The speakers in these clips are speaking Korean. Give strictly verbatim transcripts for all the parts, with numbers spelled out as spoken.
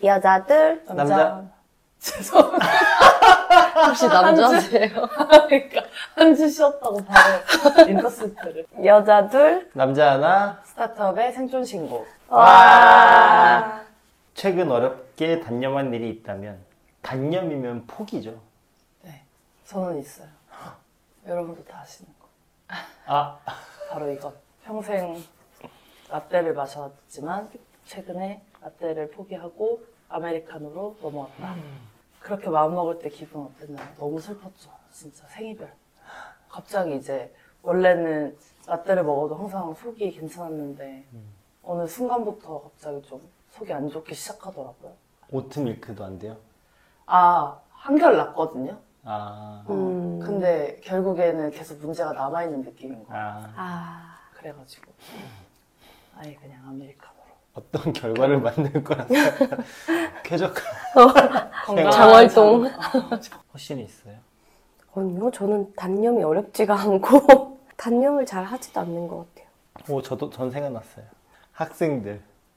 여자들, 남자. 죄송합니다. 혹시 남자세요? 그러니까 한 주 쉬었다고 바로 인터스트를. 여자들, 남자 하나. 스타트업의 생존 신고. 와. 최근 어렵게 단념한 일이 있다면 단념이면 포기죠. 네, 저는 있어요. 여러분도 다 아시는 거. 아, 바로 이것. 평생 라떼를 마셨지만 최근에 라떼를 포기하고 아메리카노로 넘어왔다. 그렇게 마음먹을 때 기분 어땠나요? 너무 슬펐죠. 진짜 생이별. 갑자기 이제 원래는 라떼를 먹어도 항상 속이 괜찮았는데 음. 어느 순간부터 갑자기 좀 속이 안 좋기 시작하더라고요. 오트밀크도 안 돼요? 아, 한결 났거든요. 아, 음. 근데 결국에는 계속 문제가 남아있는 느낌인 거예요. 아. 아. 그래가지고 아예 그냥 아메리카노로. 어떤 결과를 만들 거라서 쾌적한 건강한 장활동. 장- 확신이 있어요. 아니요, 저는 단념이 어렵지가 않고 단념을 잘 하지도 않는 것 같아요. 오, 저도 전 생각났어요. 학생들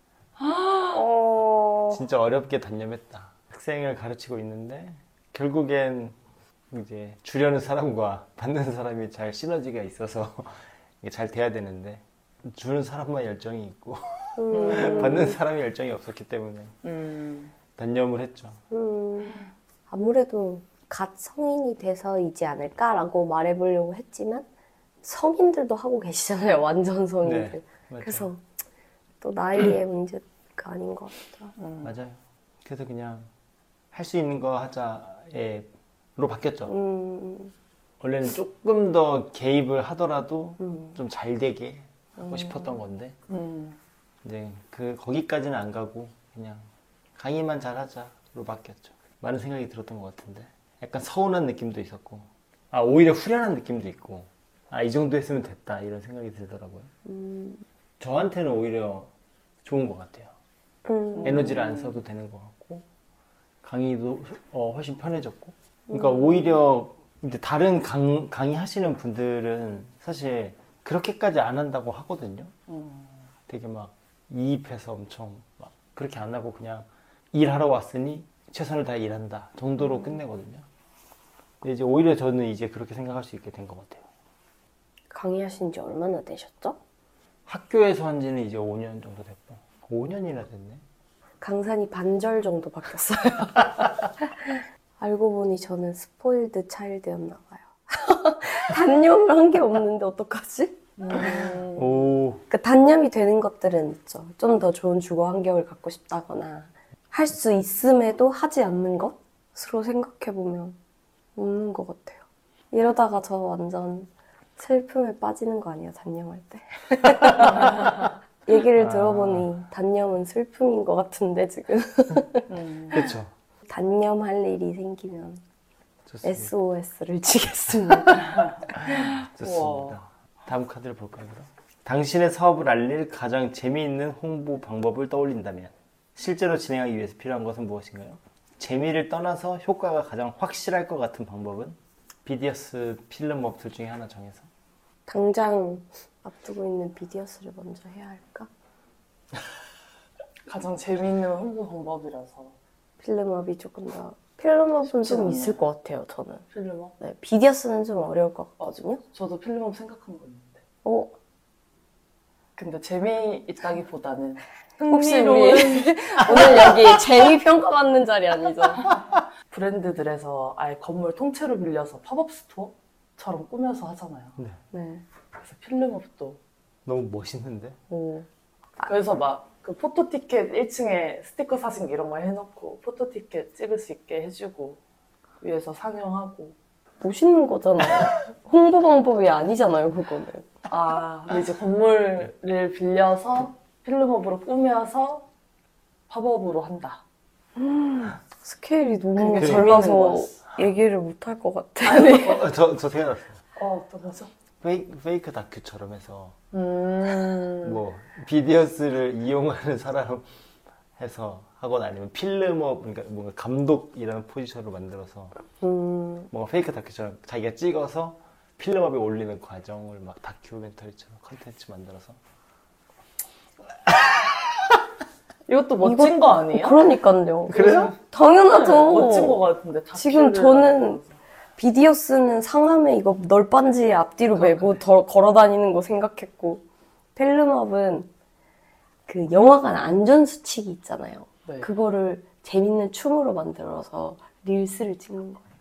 어... 진짜 어렵게 단념했다. 학생을 가르치고 있는데 결국엔 이제 주려는 사람과 받는 사람이 잘 시너지가 있어서 이게 잘 돼야 되는데 주는 사람만 열정이 있고 음, 받는 사람이 열정이 없었기 때문에 음, 단념을 했죠. 음, 아무래도 갓 성인이 돼서이지 않을까라고 말해보려고 했지만 성인들도 하고 계시잖아요. 완전 성인들. 네, 맞아요. 그래서 또 나이의 문제가 아닌 것 같아요. 음. 맞아요. 그래서 그냥 할 수 있는 거 하자로 바뀌었죠. 음, 원래는 조금 더 개입을 하더라도 음. 좀 잘 되게 하고 싶었던 건데 음. 이제 그 거기까지는 안 가고 그냥 강의만 잘하자로 바뀌었죠. 많은 생각이 들었던 것 같은데 약간 서운한 느낌도 있었고 아 오히려 후련한 느낌도 있고 아 이 정도 했으면 됐다 이런 생각이 들더라고요. 음, 저한테는 오히려 좋은 것 같아요. 음. 에너지를 안 써도 되는 것 같고 강의도 어, 훨씬 편해졌고 그러니까 오히려 이제 다른 강, 강의 하시는 분들은 사실 그렇게까지 안 한다고 하거든요. 음. 되게 막 이입해서 엄청 막 그렇게 안 하고 그냥 일하러 왔으니 최선을 다해 일한다 정도로 끝내거든요. 근데 이제 오히려 저는 이제 그렇게 생각할 수 있게 된 것 같아요. 강의하신 지 얼마나 되셨죠? 학교에서 한 지는 이제 오 년 정도 됐고 오 년이나 됐네. 강산이 반절 정도 바뀌었어요. 알고 보니 저는 스포일드 차일드였나 봐요. 단념을 한 게 없는데 어떡하지? 음. 오, 그 단념이 되는 것들은 있죠. 좀 더 좋은 주거 환경을 갖고 싶다거나 할 수 있음에도 하지 않는 것으로 생각해보면 없는 것 같아요. 이러다가 저 완전 슬픔에 빠지는 거 아니에요, 단념할 때? 얘기를 아. 들어보니 단념은 슬픔인 것 같은데 지금. 음. 그렇죠. 단념할 일이 생기면 좋습니다. 에스오에스를 치겠습니다. 좋습니다. 우와. 다음 카드를 볼까요? 그럼? 당신의 사업을 알릴 가장 재미있는 홍보 방법을 떠올린다면 실제로 진행하기 위해서 필요한 것은 무엇인가요? 재미를 떠나서 효과가 가장 확실할 것 같은 방법은? 비디어스, 필름업 둘 중에 하나 정해서. 당장 앞두고 있는 비디오스를 먼저 해야 할까? 가장 재미있는 홍보 방법이라서. 필름업이 조금 더 필름업은 쉽지 좀 않네. 있을 것 같아요, 저는. 필름업? 네, 비디오스는 좀 어려울 것 같거든요. 저도 필름업 생각한 거 있는데. 어, 근데 재미있다기보다는 혹시 흥미로운 우리 오늘 여기 재미 평가받는 자리 아니죠? 브랜드들에서 아예 건물 통째로 빌려서 팝업 스토어처럼 꾸며서 하잖아요. 네. 네. 그래서 필름업도. 너무 멋있는데? 오. 그래서 막 그 포토 티켓 일 층에 스티커 사진 이런 거 해놓고 포토 티켓 찍을 수 있게 해주고 위에서 상영하고. 멋있는 거잖아요. 홍보 방법이 아니잖아요, 그거는. 아, 근데 이제 건물을 빌려서 필름업으로 꾸며서 팝업으로 한다. 스케일이 너무 그게 달라서 재밌는 거였어. 얘기를 못 할 것 같아. 어, 저, 저 생각났어요. 어, 어떤 거죠? 페이크, 페이크 다큐처럼 해서 음. 뭐 비디오스를 이용하는 사람 해서 하거나 아니면 필름업, 그러니까 뭔가 감독이라는 포지션으로 만들어서 음, 뭔가 페이크 다큐처럼 자기가 찍어서 필름업에 올리는 과정을 막 다큐멘터리처럼 컨텐츠 만들어서 이것도 멋진 이거- 거 아니에요? 그러니까요. 그래요? 당연하죠. 네, 멋진 거 같은데. 지금 다큐를 저는 만들어서. 비디오 쓰는 상함에 이거 널빤지 앞뒤로 그래, 메고 더, 걸어 다니는 거 생각했고, 필름업은 그 영화관 안전수칙이 있잖아요. 네. 그거를 재밌는 춤으로 만들어서 릴스를 찍는 거예요.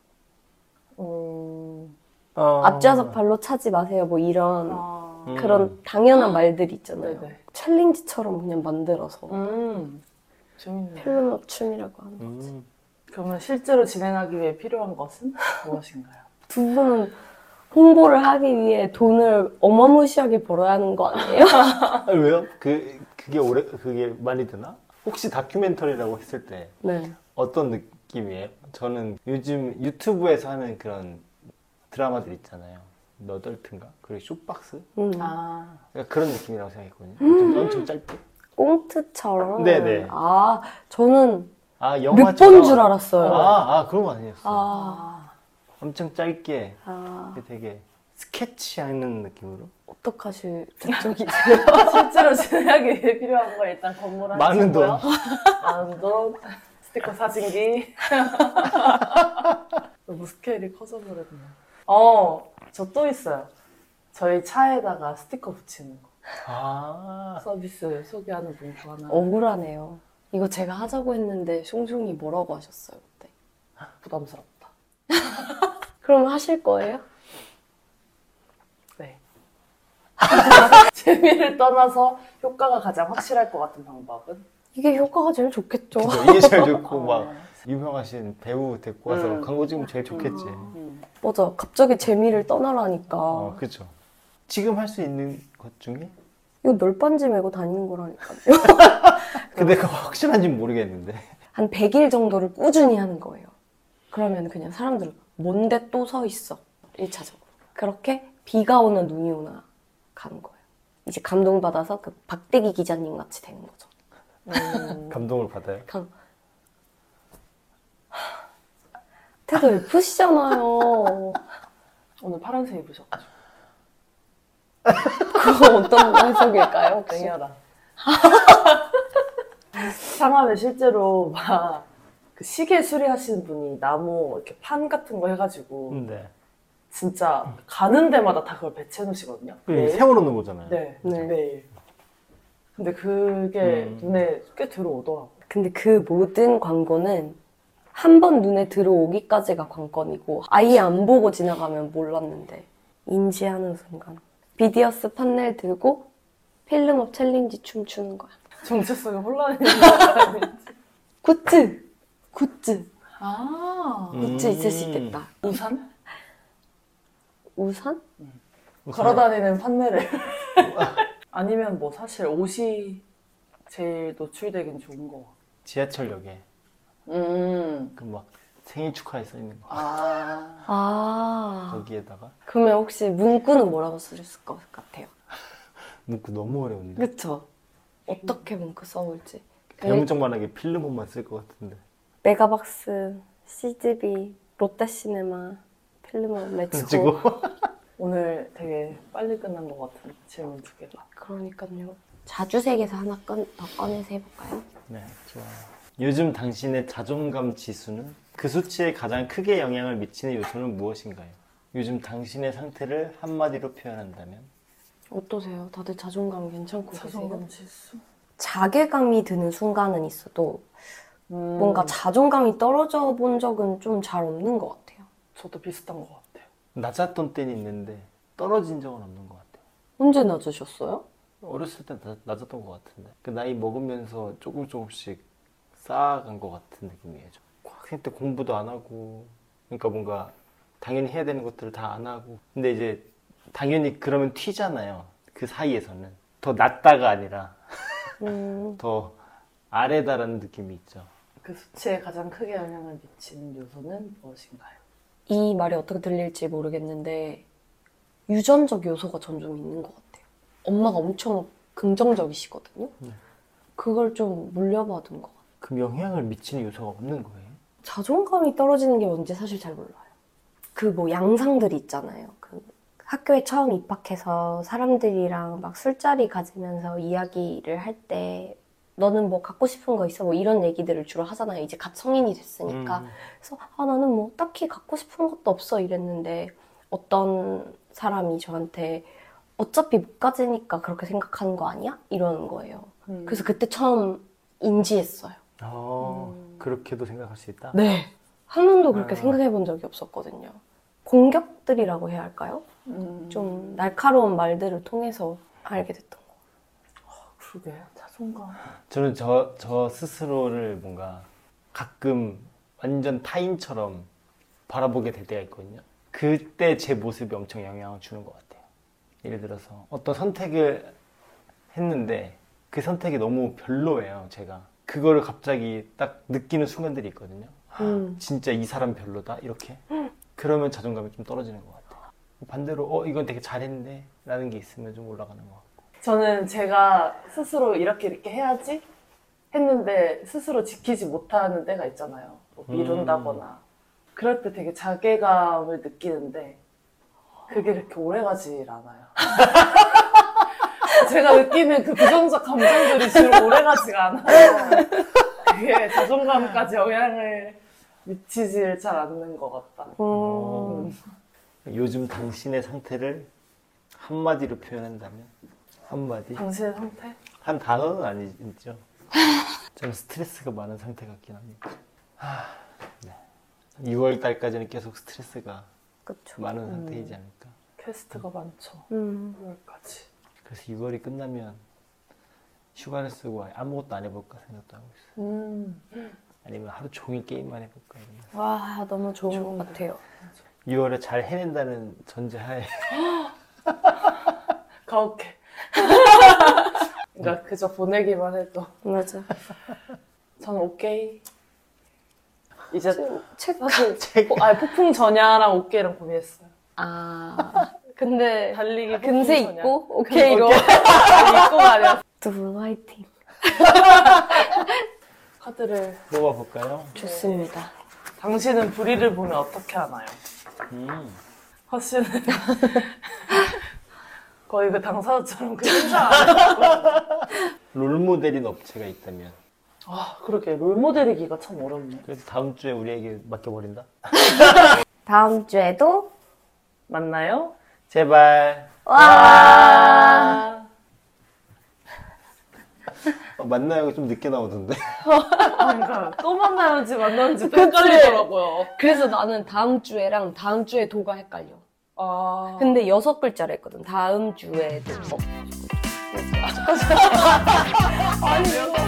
음... 어... 앞좌석 발로 차지 마세요. 뭐 이런 아... 음. 그런 당연한 말들 있잖아요. 네네. 챌린지처럼 그냥 만들어서 음... 재밌네요. 필름업 춤이라고 하는 거지. 음. 그러면 실제로 진행하기 위해 필요한 것은 무엇인가요? 두 분은 홍보를 하기 위해 돈을 어마무시하게 벌어야 하는 거 아니에요? 아, 왜요? 그 그게 오래 그게 많이 드나? 혹시 다큐멘터리라고 했을 때 네. 어떤 느낌이에요? 저는 요즘 유튜브에서 하는 그런 드라마들 있잖아요. 너덜트인가? 그리고 쇼박스? 음. 아... 그러니까 그런 느낌이라고 생각했거든요. 좀 엄청 짧게. 꽁트처럼? 네네. 아, 저는 아 몇 영화처럼. 번 줄 알았어요. 아, 아 그런 거 아니었어. 요 아, 엄청 짧게 아, 되게 스케치하는 느낌으로. 어떡하실 적이지? 실제로 진행하기 위해 필요한 거 일단 건물 한 많은 채고요. 많은 돈, 스티커 사진기. 너무 스케일이 커져버렸네. 어, 저 또 있어요. 저희 차에다가 스티커 붙이는 거. 아, 서비스 소개하는 문구 하나. 억울하네요. 이거 제가 하자고 했는데 숑숑이 뭐라고 하셨어요, 그때? 부담스럽다. 그럼 하실 거예요? 네. 재미를 떠나서 효과가 가장 확실할 것 같은 방법은? 이게 효과가 제일 좋겠죠. 그죠. 이게 제일 좋고 어. 막 유명하신 배우 데리고 와서 음. 광고 찍으면 제일 좋겠지. 음. 맞아. 갑자기 재미를 떠나라니까. 어, 그죠. 지금 할 수 있는 것 중에? 이거 널빤지 메고 다니는 거라니까요. 근데 그거 확실한지 모르겠는데. 한 백 일 정도를 꾸준히 하는 거예요. 그러면 그냥 사람들은 뭔데 또 서 있어? 일 차적으로. 그렇게 비가 오나 눈이 오나 가는 거예요. 이제 감동받아서 그 박대기 기자님 같이 되는 거죠. 음. 감동을 받아요. 감... 태도 예쁘시잖아요. 오늘 파란색 입으셔가지고. 그거 어떤 해석일까요? 혹시? 맹렬하. 상암에 실제로 막 그 시계 수리하시는 분이 나무 이렇게 판 같은 거 해가지고 네. 진짜 가는 데마다 다 그걸 배치해 놓으시거든요. 매일. 세워놓는 거잖아요. 네, 네. 매일. 근데 그게 음. 눈에 꽤 들어오더라고. 근데 그 모든 광고는 한 번 눈에 들어오기까지가 관건이고 아예 안 보고 지나가면 몰랐는데 인지하는 순간 비디어스 판넬 들고 필름업 챌린지 춤추는 거야. 정체성이 혼란이. 굿즈! 굿즈! 아, 음. 굿즈 있을 수 있겠다. 우산? 우산? 걸어다니는 판넬을. 아니면 뭐 사실 옷이 제일 노출되긴 좋은 거 같아. 지하철역에 음. 그 막 생일 축하에 써 있는 거. 아. 아. 거기에다가 그러면 혹시 문구는 뭐라고 쓰실 것 같아요? 문구 너무 어려운데. 그쵸? 어떻게 문구 써올지. 대문짝만하게 필름업만 쓸 것 같은데. 메가박스, 씨지비, 롯데시네마, 필름업 렛츠고. 지고 오늘 되게 빨리 끝난 것 같은 질문 두 개가. 그러니까요. 자주색에서 하나 꺼, 더 꺼내서 해볼까요? 네, 좋아요. 요즘 당신의 자존감 지수는 그 수치에 가장 크게 영향을 미치는 요소는 무엇인가요? 요즘 당신의 상태를 한마디로 표현한다면? 어떠세요? 다들 자존감 괜찮고 계세요? 자존감 지수. 자괴감이 드는 순간은 있어도 음, 뭔가 자존감이 떨어져 본 적은 좀 잘 없는 것 같아요. 저도 비슷한 것 같아요. 낮았던 때는 있는데 떨어진 적은 없는 것 같아요. 언제 낮으셨어요? 어렸을 때 낮, 낮았던 것 같은데 그 나이 먹으면서 조금 조금씩 쌓아간 것 같은 느낌이에요. 좀. 학생 때 공부도 안 하고 그러니까 뭔가 당연히 해야 되는 것들을 다 안 하고 근데 이제 당연히 그러면 튀잖아요. 그 사이에서는 더 낮다가 아니라 음, 더 아래다라는 느낌이 있죠. 그 수치에 가장 크게 영향을 미치는 요소는 무엇인가요? 이 말이 어떻게 들릴지 모르겠는데 유전적 요소가 전 좀 있는 것 같아요. 엄마가 엄청 긍정적이시거든요. 네. 그걸 좀 물려받은 것 같아요. 그럼 영향을 미치는 요소가 없는 거예요? 자존감이 떨어지는 게 뭔지 사실 잘 몰라요. 그 뭐 양상들이 있잖아요. 그 학교에 처음 입학해서 사람들이랑 막 술자리 가지면서 이야기를 할 때 너는 뭐 갖고 싶은 거 있어? 뭐 이런 얘기들을 주로 하잖아요. 이제 갓 성인이 됐으니까. 음. 그래서 아 나는 뭐 딱히 갖고 싶은 것도 없어 이랬는데 어떤 사람이 저한테 어차피 못 가지니까 그렇게 생각하는 거 아니야? 이러는 거예요. 음. 그래서 그때 처음 인지했어요. 어, 음. 그렇게도 생각할 수 있다? 네. 한 번도 그렇게 아. 생각해 본 적이 없었거든요. 공격들이라고 해야 할까요? 음. 좀 날카로운 말들을 통해서 알게 됐던 거. 그러게 자존감. 저는 저, 저 스스로를 뭔가 가끔 완전 타인처럼 바라보게 될 때가 있거든요. 그때 제 모습이 엄청 영향을 주는 것 같아요. 예를 들어서 어떤 선택을 했는데 그 선택이 너무 별로예요, 제가. 그거를 갑자기 딱 느끼는 순간들이 있거든요. 음. 진짜 이 사람 별로다? 이렇게. 그러면 자존감이 좀 떨어지는 것 같아요. 반대로 어 이건 되게 잘했네 라는 게 있으면 좀 올라가는 것 같고. 저는 제가 스스로 이렇게 이렇게 해야지 했는데 스스로 지키지 못하는 때가 있잖아요. 뭐 미룬다거나. 그럴 때 되게 자괴감을 느끼는데 그게 그렇게 오래가질 않아요. 제가 느끼는 그 부정적 감정들이 주로 오래가지가 않아요. 그게 자존감까지 영향을 미치질 잘 않는 것 같다. 음. 요즘 당신의 상태를 한마디로 표현한다면? 한마디? 당신의 상태? 한 단어는 아니죠. 좀 스트레스가 많은 상태 같긴 합니다. 하, 네. 유월 달까지는 계속 스트레스가 그쵸. 많은 음. 상태이지 않을까. 퀘스트가 많죠. 음. 유월까지. 그래서 유월이 끝나면 휴가를 쓰고 아예 아무것도 안 해볼까 생각도 하고 있어요. 음. 아니면 하루 종일 게임만 해볼까. 이러면서. 와, 너무 좋은 좋은데. 것 같아요. 유월에 잘 해낸다는 전제하에 가혹해. 그러니까 그저 보내기만 해도 맞아. 저는 오케이. 이제 책, 사실 포, 아니, 폭풍 전야랑 오케이랑 고민했어요. 아. 근데 달리기 금세 폭풍 전야. 입고 오케이로 아니, 입고가 아니라 두 분 화이팅. 카드를 뽑아볼까요? 좋습니다. 당신은 불의를 보면 어떻게 하나요? 음. 허씨는 거의 그 당사자처럼 그 혼자 안 롤모델인 업체가 있다면 아 그러게 롤모델이기가 참 어렵네. 그래서 다음 주에 우리에게 맡겨버린다? 다음 주에도 맞나요? 제발. 와. 아, 어, 만나요 좀 늦게 나오던데. 그러니까 또 만나는지 만나는지 또 헷갈리더라고요. 그래서 나는 다음 주에랑 다음 주에 도가 헷갈려. 아 근데 여섯 글자를 했거든. 다음 주에도. 어. 아니